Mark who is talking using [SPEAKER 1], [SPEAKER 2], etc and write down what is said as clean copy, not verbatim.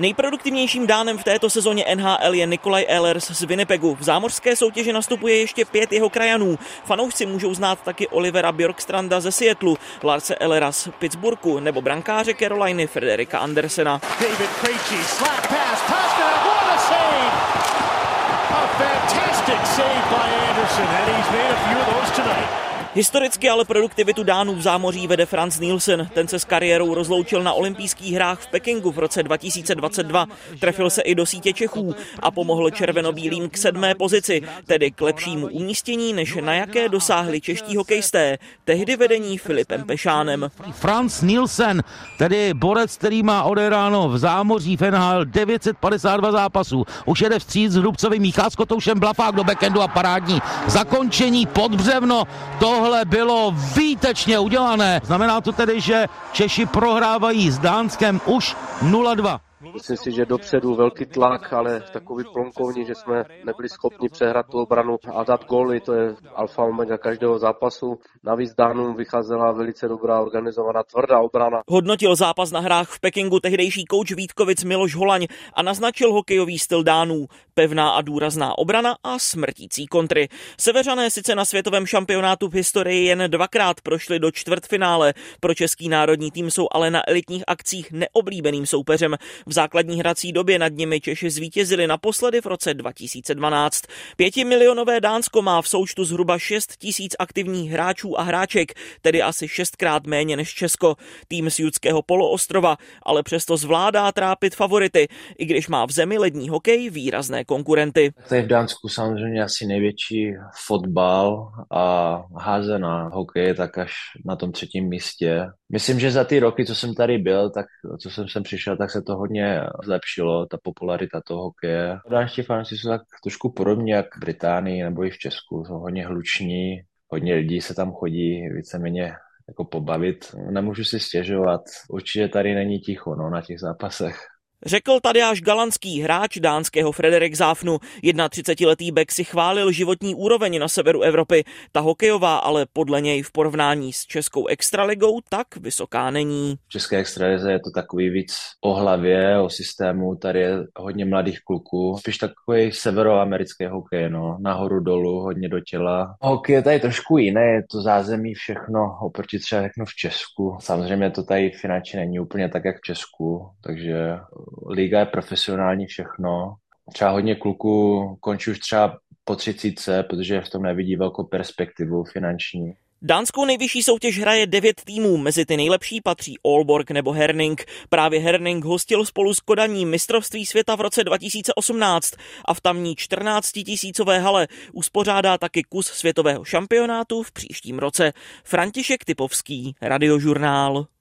[SPEAKER 1] Nejproduktivnějším Dánem v této sezóně NHL je Nikolaj Ehlers z Winnipegu. V zámořské soutěži nastupuje ještě 5 jeho krajanů. Fanoušci můžou znát taky Olivera Bjorkstranda ze Seattlu, Larse Ehlera z Pittsburghu nebo brankáře Caroliny Frederika Andersena.
[SPEAKER 2] David Krejci, slap pass, Pastrnak, what a save! A fantastic save by Anderson, and he's made a few of those tonight.
[SPEAKER 1] Historicky ale produktivitu Dánů v zámoří vede Frans Nielsen. Ten se s kariérou rozloučil na olympijských hrách v Pekingu v roce 2022. Trefil se i do sítě Čechů a pomohl červenobílým k 7. pozici, tedy k lepšímu umístění, než na jaké dosáhli čeští hokejisté, tehdy vedení Filipem Pešánem.
[SPEAKER 3] Frans Nielsen, tedy borec, který má odehráno v zámoří v NHL 952 zápasů. Už jede vstříc s Hrubcovým, míchá s Kotoušem, Blafák do backendu a parádní zakončení pod břevno. Tohle bylo výtečně udělané. Znamená to tedy, že Češi prohrávají s Dánskem už 0-2.
[SPEAKER 4] Myslím si, že dopředu velký tlak, ale takový plonkovní, že jsme nebyli schopni přehrát tu obranu a dát góly, to je alfa omega každého zápasu. Navíc Dánům vycházela velice dobrá, organizovaná, tvrdá obrana.
[SPEAKER 1] Hodnotil zápas na hrách v Pekingu tehdejší kouč Vítkovic Miloš Holaň a naznačil hokejový styl Dánů. Pevná a důrazná obrana a smrtící kontry. Seveřané sice na světovém šampionátu v historii jen 2krát prošli do čtvrtfinále. Pro český národní tým jsou ale na elitních akcích neoblíbeným soupeřem. V základní hrací době nad nimi Češi zvítězili naposledy v roce 2012. 5milionové Dánsko má v součtu zhruba 6 000 aktivních hráčů a hráček, tedy asi 6krát méně než Česko. Tým z Judského poloostrova ale přesto zvládá trápit favority, i když má v zemi lední hokej výrazné konkurenty.
[SPEAKER 5] To je v Dánsku samozřejmě asi největší fotbal a házená hokej tak až na tom 3. místě. Myslím, že za ty roky, co jsem tady byl, tak co jsem sem přišel, tak se to hodně zlepšilo, ta popularita toho hokeje. Dánští fanoušci jsou tak trošku podobně jak v Británii nebo i v Česku, jsou hodně hluční, hodně lidí se tam chodí víceméně jako pobavit. Nemůžu si stěžovat, určitě tady není ticho na těch zápasech.
[SPEAKER 1] Řekl Tadeáš Galanský, hráč dánského Frederikshavnu. 31letý Bek si chválil životní úroveň na severu Evropy. Ta hokejová ale podle něj v porovnání s českou extraligou tak vysoká není.
[SPEAKER 5] V české extralize je to takový víc o hlavě, o systému, tady je hodně mladých kluků. Spíš takový severoamerický hokej, nahoru dolů, hodně do těla. Hokej je tady trošku jiné, je to zázemí všechno oproti třeba řeknu v Česku. Samozřejmě to tady finančně není úplně tak, jak v Česku, takže liga je profesionální všechno. Třeba hodně kluků končí už třeba po 30, protože v tom nevidí velkou perspektivu finanční.
[SPEAKER 1] Dánskou nejvyšší soutěž hraje 9 týmů, mezi ty nejlepší patří Aalborg nebo Herning. Právě Herning hostil spolu s Kodaní mistrovství světa v roce 2018 a v tamní 14 000 hale uspořádá taky kus světového šampionátu v příštím roce. František Typovský, Radiožurnál.